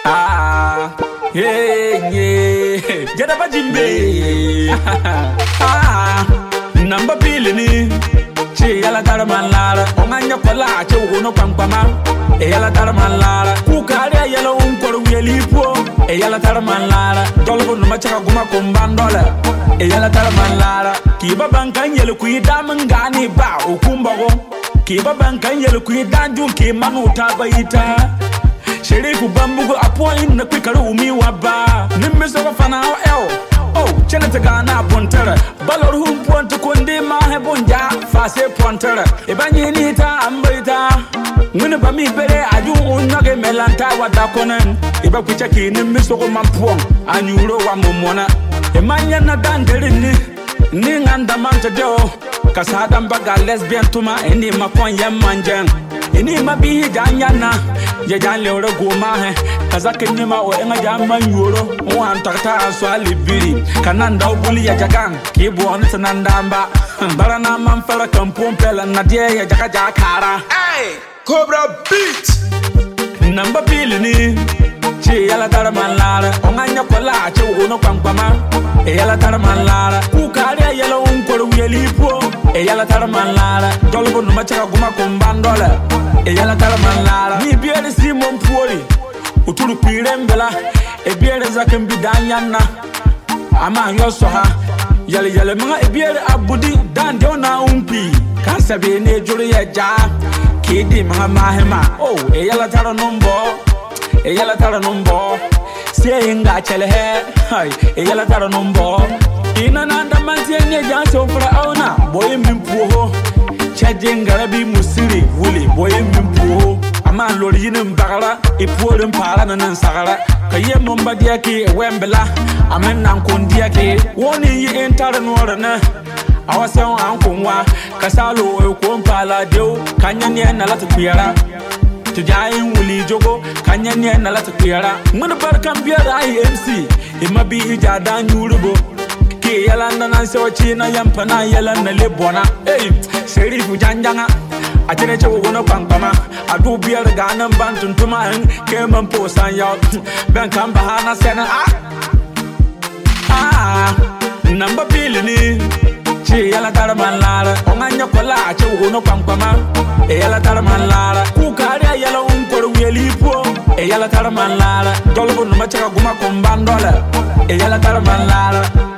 Ah, yeah, yeah. Get up a Jimbe. Ah, number Billini. Che yala taraman lara. Omanya kola, che uno pampama. E yala taraman lara. Kukaria yala unkoro wielipo. E yala taraman lara. Tolbo no macha guma kombandola. E yala taraman lara. Kiba bankan yelu kuida mangani ba ukumbago. Kiba bankan yelu kuida junki manu tabaita. Sherifu bambugo apoin na kwikara umi waba. Nimmiso wafana oh, chenete gana pontera. Balor hum ponte konde ma hebonja. Fase pontera. Ebanyi nita ambaita. Mwene bami bere aju unyage melanta wadakonen. Eba kuchaki nimmiso mampong. Anyuro wa momona. Emanya na dandere ni nganda mante deo. Kasada mbaga lesbian tuma. Eni makon yemanjeng. Eni mabihi janyana. Yajan leora goma he kazake nyima o enga jama yuro o antakta aswali biri kananda ubuli ya jagan kibu onita nandamba barana manfara kampon pela nadie ya jaka jakara. Hey, Cobra beat. Number Billini. Che yala taraman lara. Onganya kola che uno pampama. E yala taraman lara. Kukaria yala unkoro wielipo. E yala taraman lara. Tolbo no macha guma kombandola. E yala taraman lara. Ni biere Simon Puori. Uturu pirembela. E biere zakem bidanyana. Ama yosoha. Yale mga e biere abudi dan deona umpi. Kansabe ne juri ya ja. Kidi mga mahema. Oh, e yala tara numbo. E yala tara numbo. Sayinga chele he. Hai, e yala tara numbo. Ina nanda mantie nye janso fra auna. Boye mimpuho. Chajinga rabi musiri wuli. Boye mimpuho. Ama lori yini mbagara. Ipuore mpara nanan sagara. Kaye mumba diaki wembela. Amen nankon diaki. Woni yi intara nuorana. Awasan ankunwa. Kasalo e kumpala deo. Kanyanye na lati kuyara. Tujayin wuli jogo kanyanye na lati kuyara. Mwene barkan biyara IMC. Ima bi ija dan yurubo. Ki yala na nanse wachina yampana yala na lebona. Hey, Sherifu janjanga. Achene che wogono pankama. Adu biyara gana bantuntuma heng. Keman posan yaw. Ben kamba hana sena. Number Billini. Che yala taraman lara. Onganya kola che wogono pampama. E yala taraman lara. Kukaria yala unkoro wielipo. E yala taraman lara. Tolbo no macha guma kombandola. E yala taraman lara.